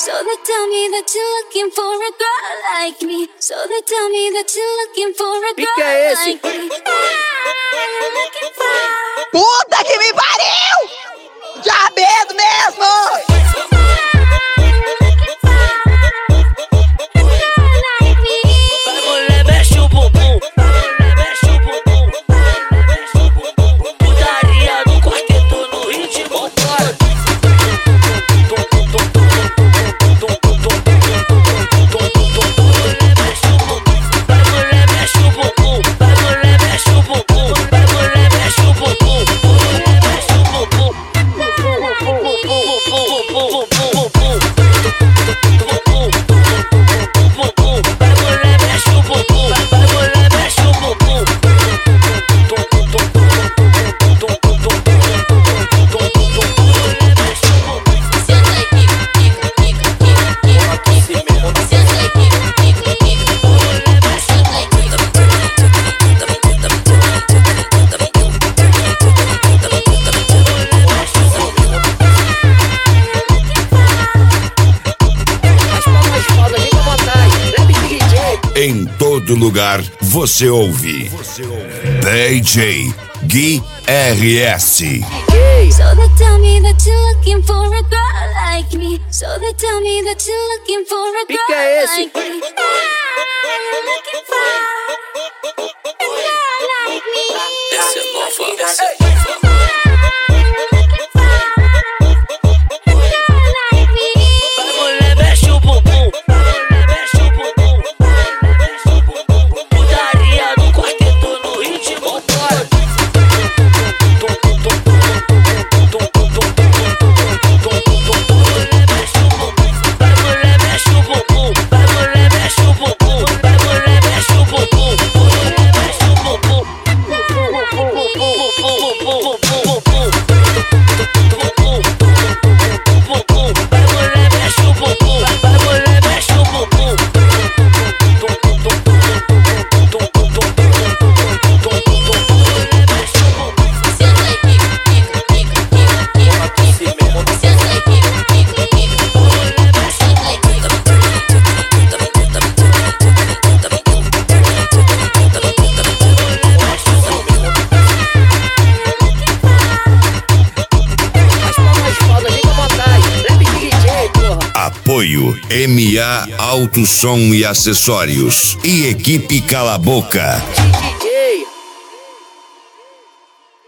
So they tell me that you're looking for a girl like me. So they tell me that you're looking for a girl like me. I'm looking for... Puta que me pariu! Já medo mesmo! Em todo lugar você ouve DJ Gui RS. So they tell me that you're looking for a girl like me. So they tell me that you're looking for a girl like me. I'm looking for a girl like me. Essa é nova, essa é nova. Apoio MA Auto Som e Acessórios e Equipe Cala Boca.